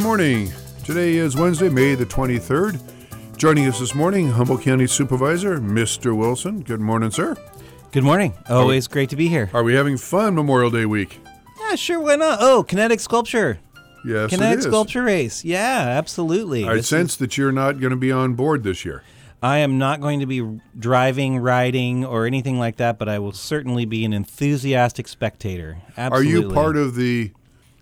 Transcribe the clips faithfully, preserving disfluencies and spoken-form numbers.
morning. Today is Wednesday, May the twenty-third. Joining us this morning, Humboldt County Supervisor, Mister Wilson. Good morning, sir. Good morning. Always great to be here. Are we having fun Memorial Day week? Yeah, sure, why not? Oh, kinetic sculpture. Yes, Kinetic it is. sculpture race. Yeah, absolutely. I This sense is- that you're not going to be on board this year. I am not going to be driving, riding, or anything like that, but I will certainly be an enthusiastic spectator. Absolutely. Are you part of the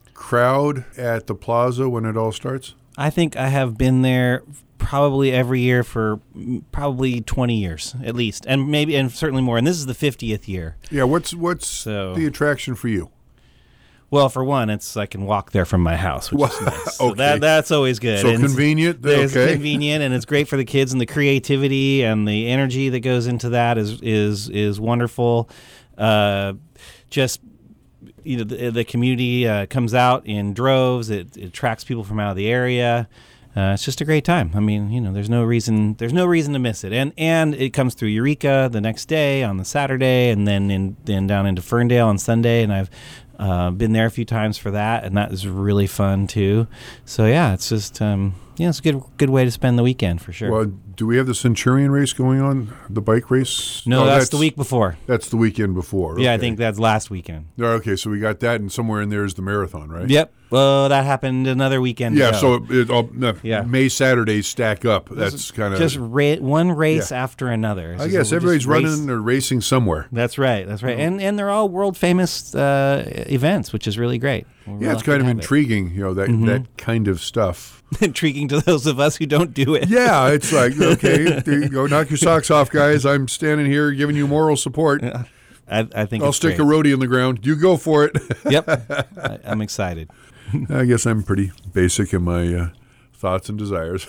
crowd at the plaza when it all starts? I think I have been there probably every year for mm, probably twenty years at least, and maybe and certainly more. And this is the fiftieth year. Yeah, what's what's So- the attraction for you? Well, for one, it's I can walk there from my house, which is nice. So Okay. that that's always good. So And convenient, It's okay. convenient, and it's great for the kids, and the creativity and the energy that goes into that is is is wonderful. Uh, just you know, the, the community uh, comes out in droves. It, it attracts people from out of the area. Uh, it's just a great time. I mean, you know, there's no reason there's no reason to miss it. And and it comes through Eureka the next day on the Saturday, and then in then down into Ferndale on Sunday. And I've uh, been there a few times for that, and that is really fun too. So yeah, it's just um, yeah, it's a good good way to spend the weekend for sure. Well, do we have the Centurion race going on, the bike race? no, Oh, that's, the week before. That's the weekend before. Yeah, I okay. think that's last weekend. Oh, Okay, so we got that, and somewhere in there is the marathon, right? Yep. Well, that happened another weekend Yeah, ago. so it, it all, no, Yeah. May Saturdays stack up. That's kind of. just ra- one race Yeah. after another. It's I just- guess we're everybody's just race- running or racing somewhere. That's right. That's right. And and they're all world famous uh, events, which is really great. We're Yeah, it's lucky kind to of have it. intriguing, you know, that that kind of stuff. Intriguing to those of us who don't do it. Yeah, it's like, okay, there you go, knock your socks off, guys. I'm standing here giving you moral support. I, I think I'll it's stick great. a roadie in the ground. You go for it. Yep. I, I'm excited. I guess I'm pretty basic in my uh, thoughts and desires.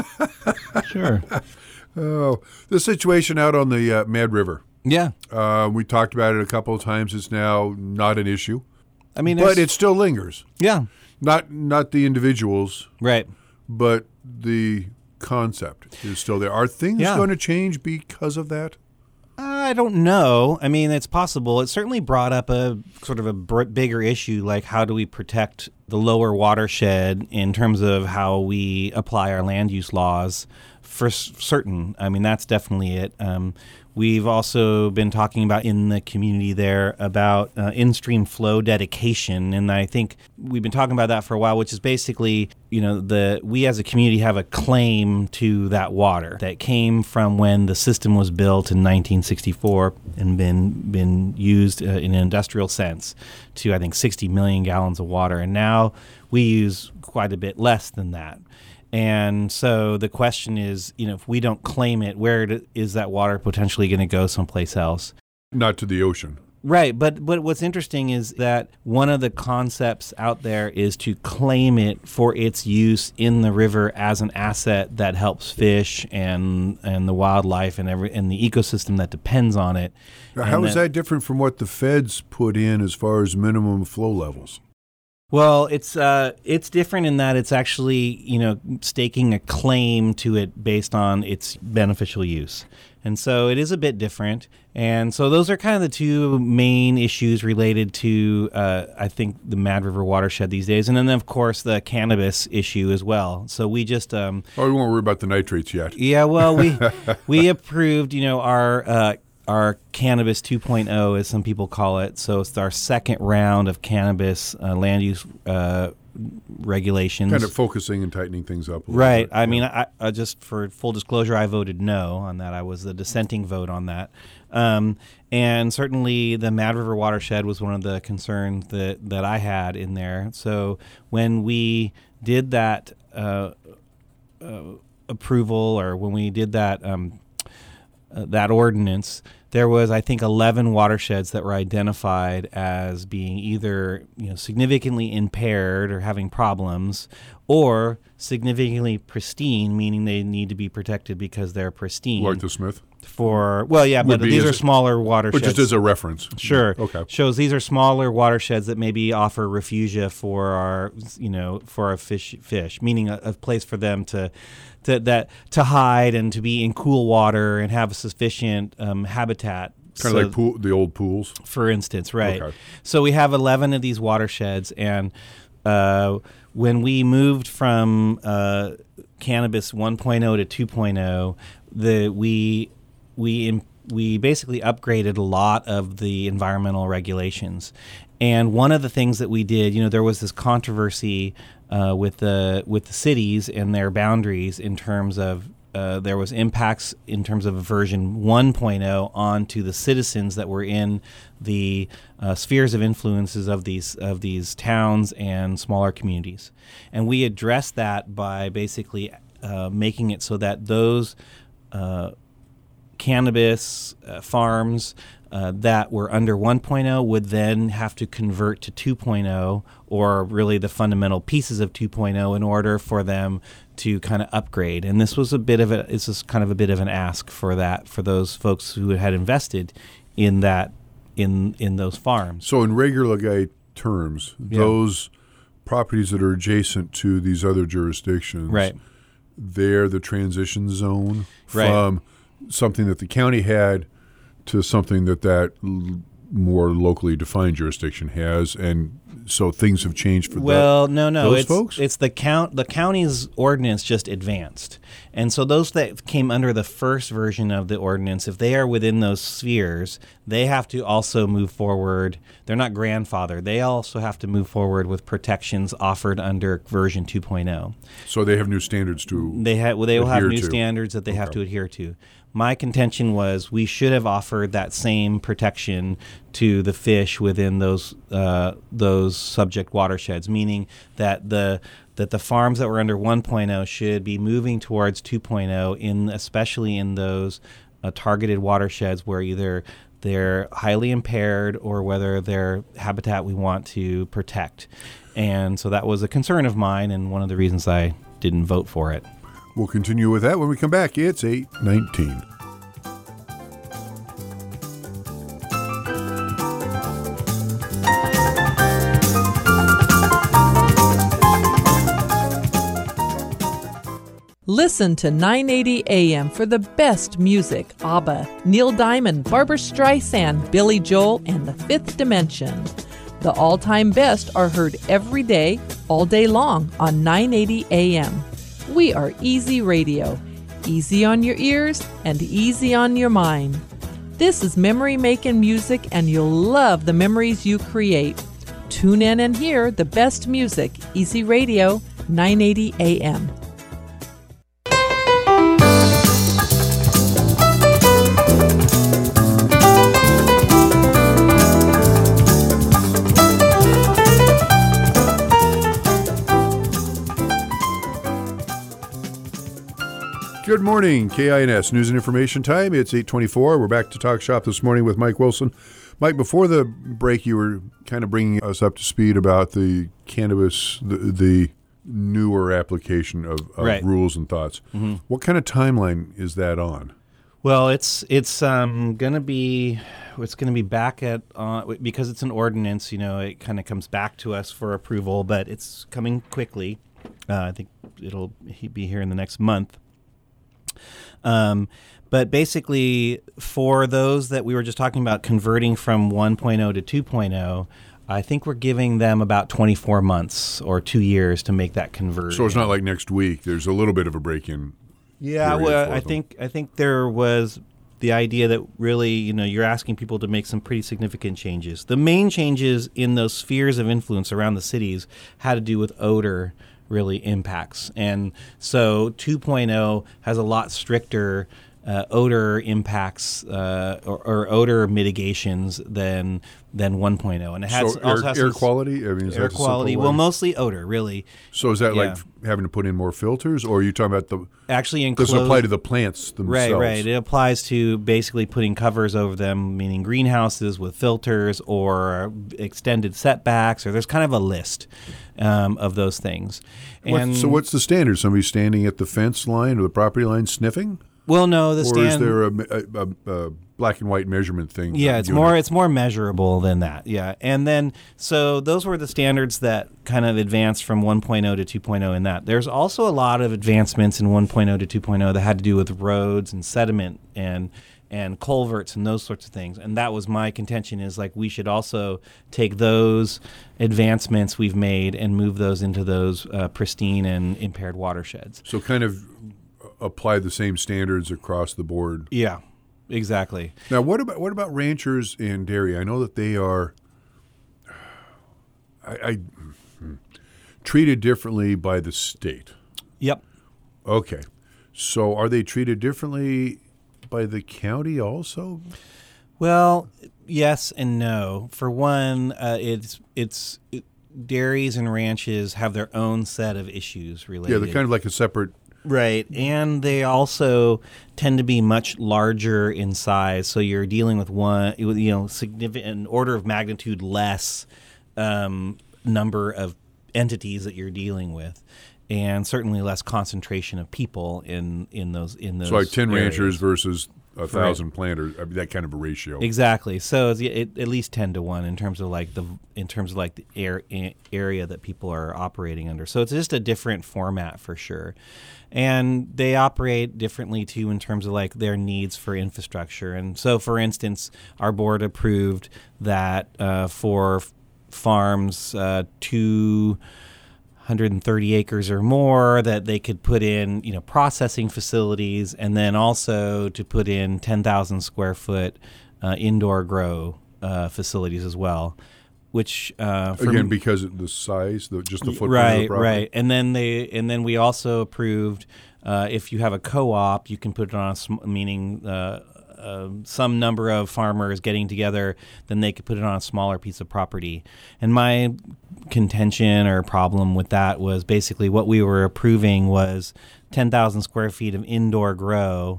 Sure. Oh, the situation out on the uh, Mad River. Yeah. Uh, we talked about it a couple of times. It's now not an issue, I mean, but there's- it still lingers. yeah. Not not the individuals, Right. but the concept is still there. Are things Yeah. going to change because of that? I don't know. I mean, it's possible. It certainly brought up a sort of a br- bigger issue, like how do we protect the lower watershed in terms of how we apply our land use laws for s- certain. I mean, that's definitely it. Um, we've also been talking about in the community there about uh, in-stream flow dedication, and I think we've been talking about that for a while, which is basically, you know, the we as a community have a claim to that water that came from when the system was built in nineteen sixty-four and been been used uh, in an industrial sense to, I think, sixty million gallons of water, and now we use quite a bit less than that. And so the question is, you know, if we don't claim it, where do- is that water potentially going to go someplace else? Not to the ocean. Right, but but what's interesting is that one of the concepts out there is to claim it for its use in the river as an asset that helps fish and and the wildlife and every and the ecosystem that depends on it. How And is that different from what the feds put in as far as minimum flow levels? Well, it's uh, it's different in that it's actually, you know, staking a claim to it based on its beneficial use. And so it is a bit different. And so those are kind of the two main issues related to, uh, I think, the Mad River watershed these days. And then, of course, the cannabis issue as well. So we just... Um, Oh, we won't worry about the nitrates yet. yeah, well, we we approved, you know, our... Uh, our cannabis two point oh, as some people call it. So it's our second round of cannabis uh, land use uh, regulations. Kind of focusing and tightening things up a little Right. bit. I mean, I, I just for full disclosure, I voted no on that. I was the dissenting vote on that. Um, and certainly the Mad River watershed was one of the concerns that, that I had in there. So when we did that uh, uh, approval or when we did that um, uh, that ordinance, there was, I think, eleven watersheds that were identified as being either, you know, significantly impaired or having problems, or significantly pristine, meaning they need to be protected because they're pristine. Like the Smith? For well, yeah, Would but be these as- are smaller watersheds. But just as a reference. Sure. Okay. Shows these are smaller watersheds that maybe offer refugia for our, you know, for our fish, fish, meaning a, a place for them to, to that to hide and to be in cool water and have a sufficient um, habitat. Kind So- of like pool, the old pools. for instance, right? Okay. So we have eleven of these watersheds, and uh, when we moved from uh, cannabis one point oh to two point oh, the we we we basically upgraded a lot of the environmental regulations. And one of the things that we did, you know, there was this controversy uh, with the with the cities and their boundaries in terms of uh, there was impacts in terms of version one point oh onto the citizens that were in the uh, spheres of influences of these of these towns and smaller communities. And we addressed that by basically uh, making it so that those uh, cannabis uh, farms Uh, that were under one point oh would then have to convert to two point oh, or really the fundamental pieces of two point oh, in order for them to kind of upgrade. And this was a bit of a this is kind of a bit of an ask for that for those folks who had invested in that in in those farms. So in regular guy terms, Yeah. those properties that are adjacent to these other jurisdictions, Right. they're the transition zone Right. from something that the county had to something that that l- more locally defined jurisdiction has, and so things have changed for Well, that, no, no, those it's folks? it's the count. The county's ordinance just advanced, and so those that came under the first version of the ordinance, if they are within those spheres, they have to also move forward. They're not grandfathered. They also have to move forward with protections offered under version two point oh. So they have new standards to They have well, they will have adhere new to. standards that they have Okay. to adhere to. My contention was we should have offered that same protection to the fish within those uh, those subject watersheds, meaning that the that the farms that were under one point oh should be moving towards two point oh, in especially in those uh, targeted watersheds where either they're highly impaired or whether they're habitat we want to protect. And so that was a concern of mine and one of the reasons I didn't vote for it. We'll continue with that when we come back. It's eight nineteen. Listen to nine eighty A M for the best music. ABBA, Neil Diamond, Barbra Streisand, Billy Joel, and The Fifth Dimension. The all-time best are heard every day, all day long on nine eighty A M. We are Easy Radio. Easy on your ears and easy on your mind. This is memory-making music, and you'll love the memories you create. Tune in and hear the best music. Easy Radio, nine eighty A M. Good morning, K I N S News and Information Time. It's eight twenty-four. We're back to Talk Shop this morning with Mike Wilson. Mike, before the break, you were kind of bringing us up to speed about the cannabis, the, the newer application of, of Right. rules and thoughts. Mm-hmm. What kind of timeline is that on? Well, it's it's um, gonna be it's gonna be back at uh, because it's an ordinance. You know, it kind of comes back to us for approval, but it's coming quickly. Uh, I think it'll be here in the next month. Um, but basically, for those that we were just talking about converting from one point oh to two point oh, I think we're giving them about twenty-four months or two years to make that conversion. So it's not like next week. There's a little bit of a break-in. Yeah, period well, for I them. think I think there was the idea that really, you know, you're asking people to make some pretty significant changes. The main changes in those spheres of influence around the cities had to do with odor really impacts. And so two point oh has a lot stricter uh, odor impacts uh, or, or odor mitigations than than one point oh. And it has So also air, has air some quality? I mean, is air that a simple quality. way? Well, mostly odor, really. So is that yeah. like having to put in more filters, or are you talking about the... Actually, Does enclosed. it apply to the plants themselves? Right, right. It applies to basically putting covers over them, meaning greenhouses with filters or extended setbacks, or there's kind of a list um, of those things. What- And so what's the standard? Somebody standing at the fence line or the property line sniffing? well, no, the Or stand. is there a, a, a, a black and white measurement thing? Yeah, it's unit? more it's more measurable than that. Yeah. And then so those were the standards that kind of advanced from one point oh to two point oh in that. There's also a lot of advancements in one point oh to two point oh that had to do with roads and sediment and and culverts and those sorts of things. And that was my contention, is like we should also take those advancements we've made and move those into those uh, pristine and impaired watersheds. So kind of apply the same standards across the board. Yeah, exactly. Now, what about what about ranchers in dairy? I know that they are I, I treated differently by the state. Yep. Okay. So are they treated differently by the county also? Well, yes and no. For one, uh, it's it's it, dairies and ranches have their own set of issues related. Yeah, they're kind of like a separate. Right, and they also tend to be much larger in size. So you're dealing with one, you know, significant an order of magnitude less um, number of entities that you're dealing with, and certainly less concentration of people in, in those in those. So like ten areas. ranchers versus a thousand Right. planters. I mean, that kind of a ratio. Exactly. So it's it, at least ten to one in terms of like the in terms of like the air, area that people are operating under. So it's just a different format for sure, and they operate differently too in terms of like their needs for infrastructure. And so, for instance, our board approved that uh, for farms uh, two hundred thirty acres or more, that they could put in, you know, processing facilities, and then also to put in ten thousand square foot uh, indoor grow uh, facilities as well. Which uh, for Again, m- because of the size, the, just the footprint right, of the property. right, and then they and then we also approved uh, if you have a co-op, you can put it on a sm- meaning. Uh, Uh, some number of farmers getting together, then they could put it on a smaller piece of property. And my contention or problem with that was basically what we were approving was ten thousand square feet of indoor grow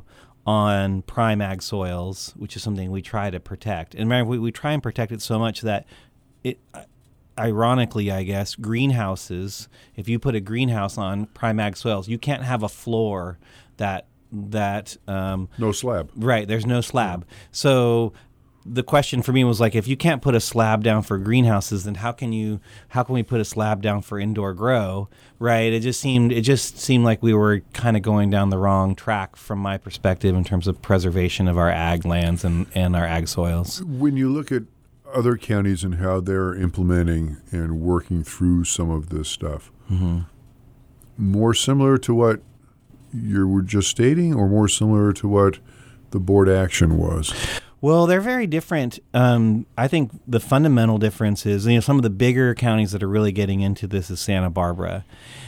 on prime ag soils, which is something we try to protect. And remember, we, we try and protect it so much that it, ironically, I guess, greenhouses, if you put a greenhouse on prime ag soils, you can't have a floor that that um, No slab. right, there's no slab. So the question for me was like, if you can't put a slab down for greenhouses, then how can you how can we put a slab down for indoor grow? Right? It just seemed it just seemed like we were kind of going down the wrong track from my perspective in terms of preservation of our ag lands and, and our ag soils. When you look at other counties and how they're implementing and working through some of this stuff, Mm-hmm. more similar to what you were just stating, or more similar to what the board action was? Well, they're very different. Um, I think the fundamental difference is, you know, some of the bigger counties that are really getting into this is Santa Barbara.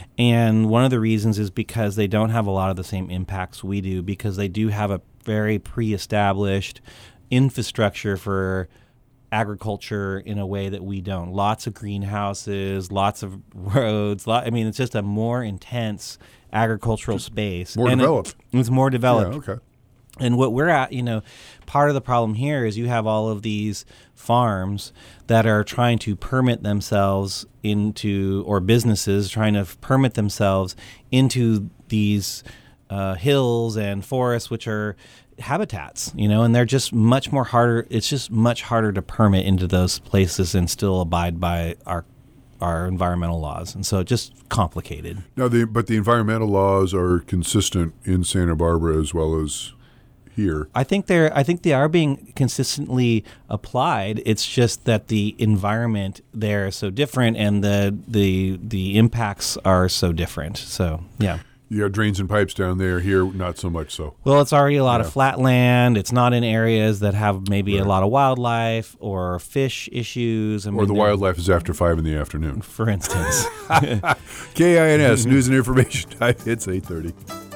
And one of the reasons is because they don't have a lot of the same impacts we do, because they do have a very pre-established infrastructure for agriculture in a way that we don't. Lots of greenhouses, lots of roads. Lot, I mean, it's just a more intense agricultural space. More and developed. It, it's more developed. Yeah, okay. And what we're at, you know, part of the problem here is you have all of these farms that are trying to permit themselves into, or businesses trying to permit themselves into these uh, hills and forests, which are habitats, you know, and they're just much more harder. It's just much harder to permit into those places and still abide by our our environmental laws, and so it's just complicated. Now, the, but the environmental laws are consistent in Santa Barbara as well as here. I think they're. I think they are being consistently applied. It's just that the environment there is so different, and the the the impacts are so different. So yeah. You got drains and pipes down there. Here, not so much so. Well, it's already a lot Yeah. of flat land. It's not in areas that have maybe Right. a lot of wildlife or fish issues. I Or mean, the they're- wildlife is after five in the afternoon. for instance. K I N S, News and Information Time. It's eight thirty.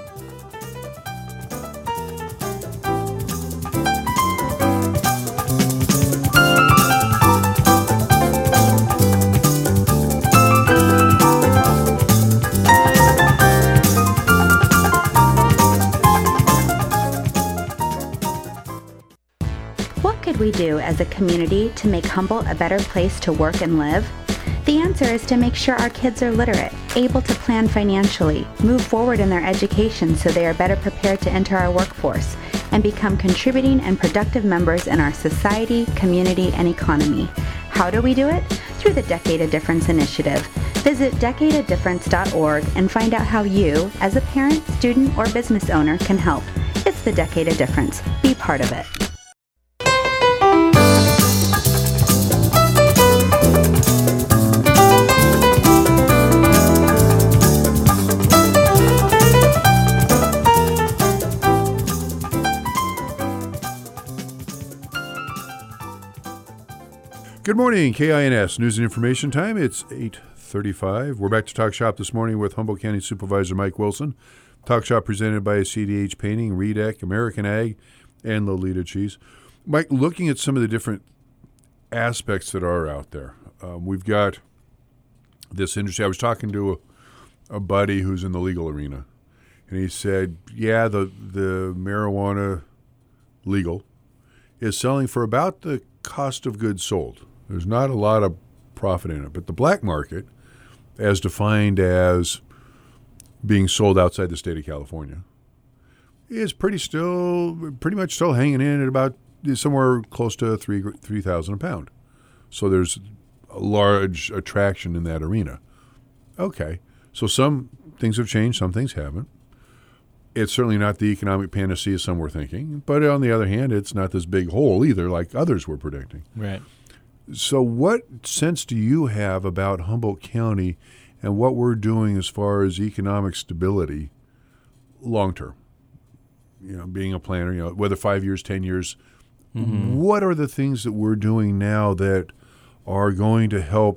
What could we do as a community to make Humboldt a better place to work and live? The answer is to make sure our kids are literate, able to plan financially, move forward in their education so they are better prepared to enter our workforce, and become contributing and productive members in our society, community, and economy. How do we do it? Through the Decade of Difference initiative. Visit decade of difference dot org and find out how you, as a parent, student, or business owner, can help. It's the decade of difference. Be part of it. Good morning, K I N S News and Information Time. It's eight thirty-five. We're back to Talk Shop this morning with Humboldt County Supervisor Mike Wilson. Talk Shop presented by C D H Painting, Redec, American Ag, and Lolita Cheese. Mike, looking at some of the different aspects that are out there, um, we've got this industry. I was talking to a, a buddy who's in the legal arena, and he said, yeah, the, the marijuana legal is selling for about the cost of goods sold. There's not a lot of profit in it. But the black market, as defined as being sold outside the state of California, is pretty still pretty much still hanging in at about somewhere close to three three thousand a pound. So there's a large attraction in that arena. Okay, so some things have changed, some things haven't. It's certainly not the economic panacea some were thinking, but on the other hand, it's not this big hole either, like others were predicting. Right. So what sense do you have about Humboldt County and what we're doing as far as economic stability long term? You know, being a planner, you know, whether five years, ten years, mm-hmm. What are the things that we're doing now that are going to help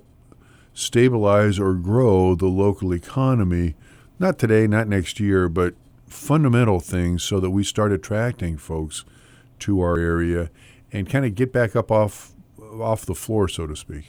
stabilize or grow the local economy? Not today, not next year, but fundamental things so that we start attracting folks to our area and kind of get back up off off the floor, so to speak.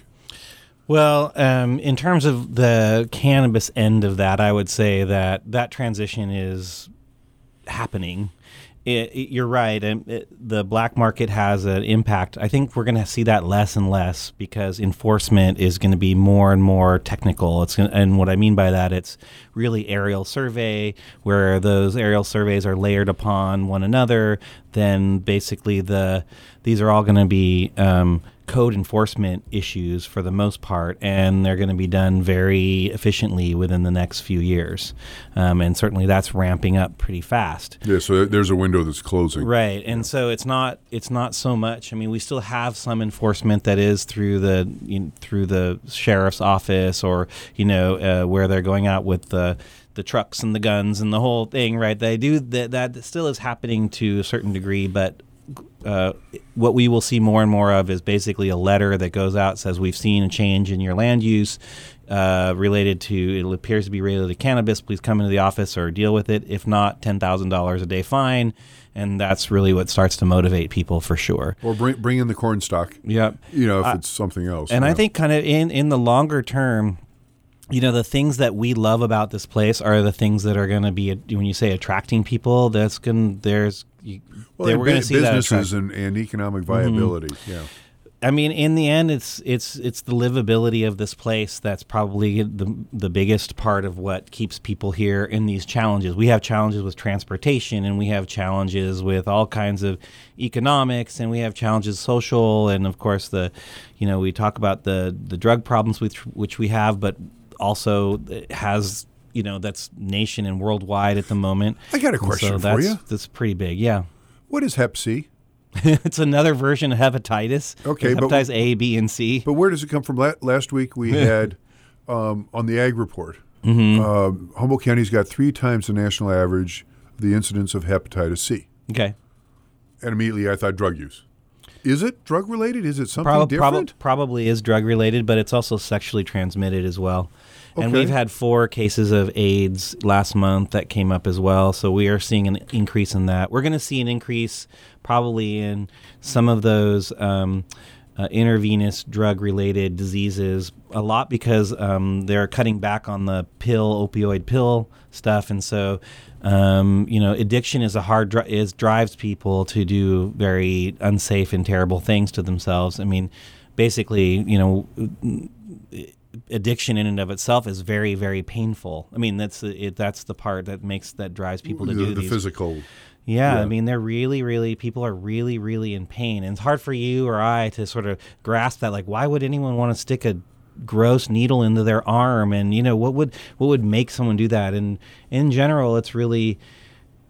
Well, um, in terms of the cannabis end of that, I would say that that transition is happening. It, it, you're right. And it, the black market has an impact. I think we're going to see that less and less because enforcement is going to be more and more technical. It's gonna, and what I mean by that, it's really aerial survey, where those aerial surveys are layered upon one another. Then basically the these are all going to be um, code enforcement issues for the most part, and they're going to be done very efficiently within the next few years. Um, and certainly that's ramping up pretty fast. Yeah, so there's a window that's closing. Right. And yeah. so it's not it's not so much. I mean, we still have some enforcement that is through the you know, through the sheriff's office or, you know, uh, where they're going out with the the trucks and the guns and the whole thing, right? They do that that still is happening to a certain degree, but Uh, what we will see more and more of is basically a letter that goes out, says we've seen a change in your land use uh, related to, it appears to be related to cannabis. Please come into the office or deal with it. If not, ten thousand dollars a day fine. And that's really what starts to motivate people for sure. Or bring, bring in the corn stock. Yep. You know, if uh, it's something else. And yeah. I think kind of in, in the longer term, you know, the things that we love about this place are the things that are going to be, when you say attracting people, that's going there's, you, well, they, we're going to see businesses that and, and economic viability. Mm-hmm. Yeah. I mean, in the end, it's it's it's the livability of this place that's probably the the biggest part of what keeps people here in these challenges. We have challenges with transportation, and we have challenges with all kinds of economics, and we have challenges social, and of course the, you know, we talk about the the drug problems with which we have, but also it has. You know, that's nation and worldwide at the moment. I got a question so for that's, you. That's pretty big, yeah. What is Hep C? It's another version of hepatitis. Okay, hepatitis but, A, B, and C. But where does it come from? La- last week we had um, on the Ag Report, mm-hmm. um, Humboldt County's got three times the national average of the incidence of hepatitis C. Okay. And immediately I thought drug use. Is it drug related? Is it something Prob- different? Prob- probably is drug related, but it's also sexually transmitted as well. And okay. we've had four cases of AIDS last month that came up as well. So we are seeing an increase in that. We're going to see an increase probably in some of those um, uh, intravenous drug-related diseases a lot because um, they're cutting back on the pill, opioid pill stuff. And so, um, you know, addiction is a hard dri- is drives people to do very unsafe and terrible things to themselves. I mean, basically, you know, addiction in and of itself is very, very painful. I mean, that's it, that's the part that makes that drives people to the, do the these. physical. Yeah, yeah, I mean, they're really, really, people are really, really in pain. And it's hard for you or I to sort of grasp that. Like, why would anyone want to stick a gross needle into their arm? And, you know, what would what would make someone do that? And in general, it's really,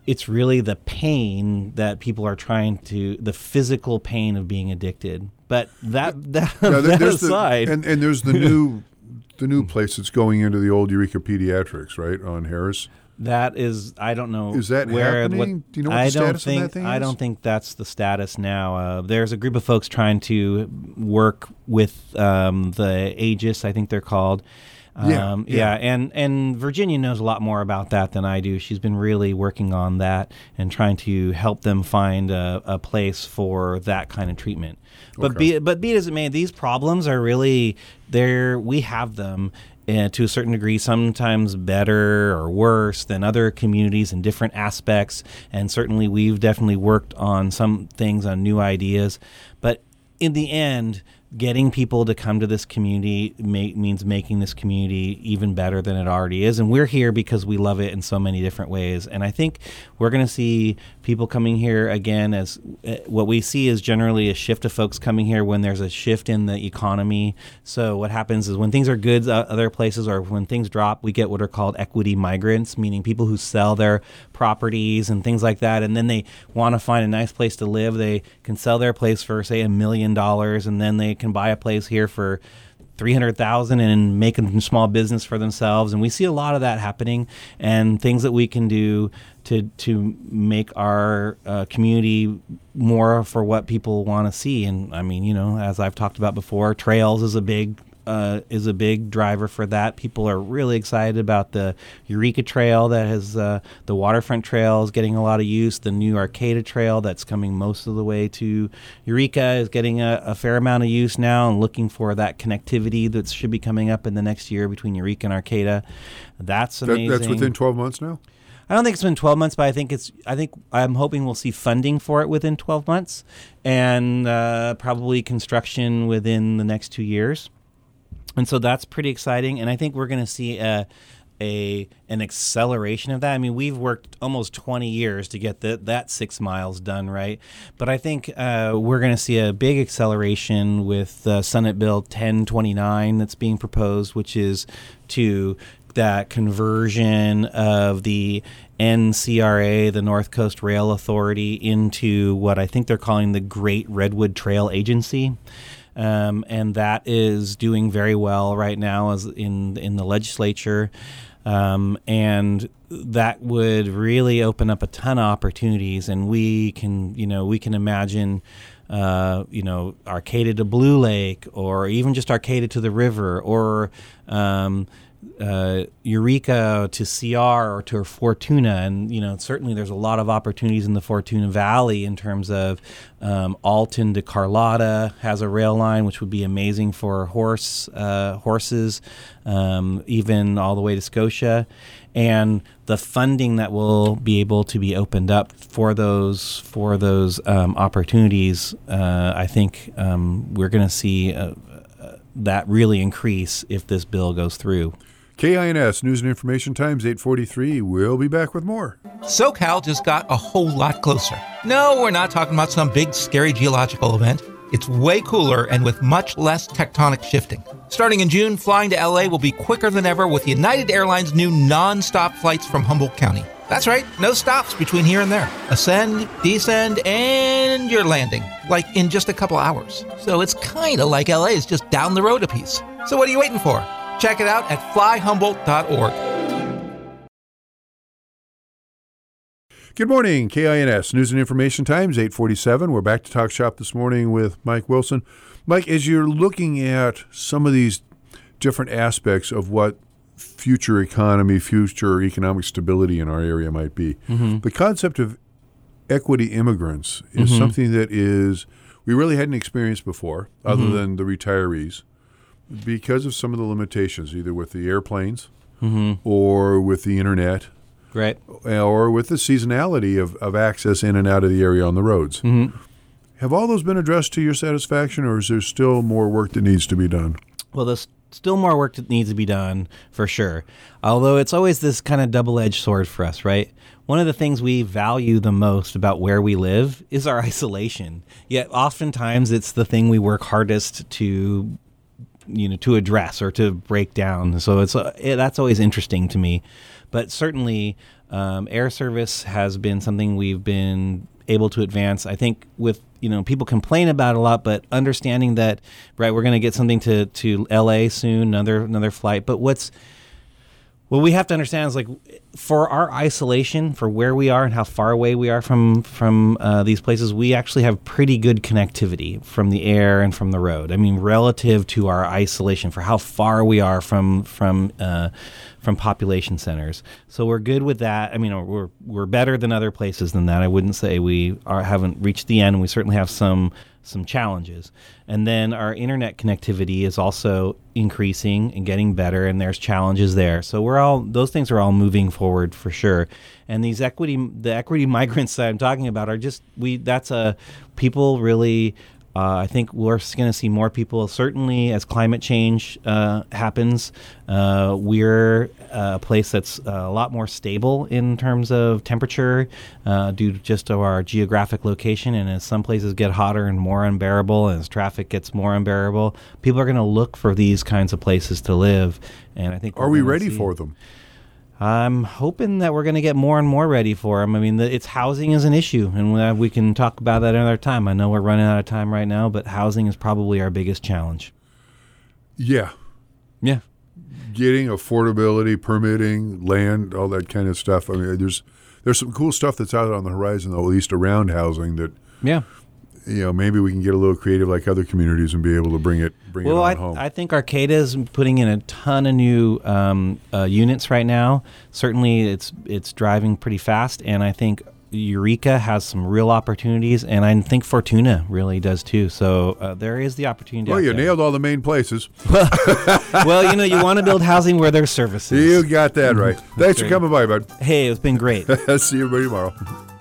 it's really the pain that people are trying to, the physical pain of being addicted. But that that, yeah, that there's aside, the, and, and there's the new the new place that's going into the old Eureka Pediatrics, right, on Harris. That is, I don't know. Is that where, happening? What, Do you know what I the status don't think, of that thing is? I don't think that's the status now. Uh, there's a group of folks trying to work with um, the Aegis, I think they're called. Um, Yeah, yeah. yeah, and, and Virginia knows a lot more about that than I do. She's been really working on that and trying to help them find a, a place for that kind of treatment. But Okay. be but be it as it may, these problems are really there. We have them. And to a certain degree, sometimes better or worse than other communities in different aspects. And certainly we've definitely worked on some things, on new ideas. But in the end, getting people to come to this community may, means making this community even better than it already is. And we're here because we love it in so many different ways. And I think we're going to see people coming here again as uh, what we see is generally a shift of folks coming here when there's a shift in the economy. So what happens is when things are good uh, other places, or when things drop, we get what are called equity migrants, meaning people who sell their properties and things like that. And then they want to find a nice place to live. They can sell their place for, say, a million dollars, and then they can buy a place here for three hundred thousand dollars and make a small business for themselves. And we see a lot of that happening, and things that we can do to to make our uh, community more for what people want to see. And I mean, you know, as I've talked about before, trails is a big Uh, is a big driver for that. People are really excited about the Eureka Trail that has uh, the waterfront trail is getting a lot of use. The new Arcata Trail that's coming most of the way to Eureka is getting a, a fair amount of use now, and looking for that connectivity that should be coming up in the next year between Eureka and Arcata. That's amazing. That, that's within twelve months now? I don't think it's been twelve months, but I think it's. I think I'm hoping we'll see funding for it within twelve months, and uh, probably construction within the next two years. And so that's pretty exciting, and I think we're going to see a, a an acceleration of that. I mean, we've worked almost twenty years to get the, that six miles done, right? But I think uh, we're going to see a big acceleration with uh, Senate Bill ten twenty-nine that's being proposed, which is to that conversion of the N C R A, the North Coast Rail Authority, into what I think they're calling the Great Redwood Trail Agency. Um, and that is doing very well right now as in in the legislature. Um, and that would really open up a ton of opportunities. And we can, you know, we can imagine, uh, you know, Arcata to Blue Lake, or even just Arcata to the river, or um, uh, Eureka to C R or to Fortuna. And, you know, certainly there's a lot of opportunities in the Fortuna Valley in terms of um, Alton to Carlotta has a rail line, which would be amazing for horse uh, horses, um, even all the way to Scotia. And the funding that will be able to be opened up for those for those um, opportunities, uh, I think um, we're going to see uh, uh, that really increase if this bill goes through. K I N S News and Information Times, eight forty-three. We'll be back with more. SoCal just got a whole lot closer. No, we're not talking about some big, scary geological event. It's way cooler and with much less tectonic shifting. Starting in June, flying to L A will be quicker than ever with United Airlines' new non-stop flights from Humboldt County. That's right, no stops between here and there. Ascend, descend, and you're landing, like in just a couple hours. So it's kind of like L A is just down the road a piece. So what are you waiting for? Check it out at fly humboldt dot org. Good morning, K I N S News and Information Times, eight forty-seven. We're back to Talk Shop this morning with Mike Wilson. Mike, as you're looking at some of these different aspects of what future economy, future economic stability in our area might be, mm-hmm. the concept of equity immigrants is mm-hmm. something that is we really hadn't experienced before, other mm-hmm. than the retirees, because of some of the limitations, either with the airplanes mm-hmm. or with the internet, right, or with the seasonality of, of access in and out of the area on the roads. Mm-hmm. Have all those been addressed to your satisfaction, or is there still more work that needs to be done? Well, there's still more work that needs to be done, for sure. Although it's always this kind of double-edged sword for us, right? One of the things we value the most about where we live is our isolation. Yet oftentimes it's the thing we work hardest to you know, to address or to break down. So it's uh, it, that's always interesting to me. But certainly Um, air service has been something we've been able to advance. I think with, you know, people complain about it a lot, but understanding that, right, we're going to get something to, to L A soon, another another flight. But what's what we have to understand is, like, for our isolation, for where we are and how far away we are from from uh, these places, we actually have pretty good connectivity from the air and from the road. I mean, relative to our isolation, for how far we are from from uh, from population centers. So we're good with that. I mean, we're we're better than other places than that. I wouldn't say we are haven't reached the end. We certainly have some some challenges. And then our internet connectivity is also increasing and getting better, and there's challenges there. So we're all, those things are all moving forward for sure. And these equity, the equity migrants that I'm talking about are just, we, that's a, people really, Uh, I think we're going to see more people, certainly as climate change uh, happens. Uh, we're a place that's a lot more stable in terms of temperature uh, due to just our geographic location. And as some places get hotter and more unbearable, and as traffic gets more unbearable, people are going to look for these kinds of places to live. And I think are we ready see, for them? I'm hoping that we're going to get more and more ready for them. I mean, the, it's housing is an issue, and we can talk about that another time. I know we're running out of time right now, but housing is probably our biggest challenge. Yeah. Yeah. Getting affordability, permitting, land, all that kind of stuff. I mean, there's there's some cool stuff that's out on the horizon, though, at least around housing that, yeah, you know, maybe we can get a little creative like other communities and be able to bring it bring well, it on I, home. I think Arcata is putting in a ton of new um, uh, units right now. Certainly, it's it's driving pretty fast, and I think Eureka has some real opportunities, and I think Fortuna really does too. So uh, there is the opportunity. Well, you there. nailed all the main places. Well, you know, you want to build housing where there's services. You got that right. Thanks for coming by, bud. Hey, it's been great. See you tomorrow.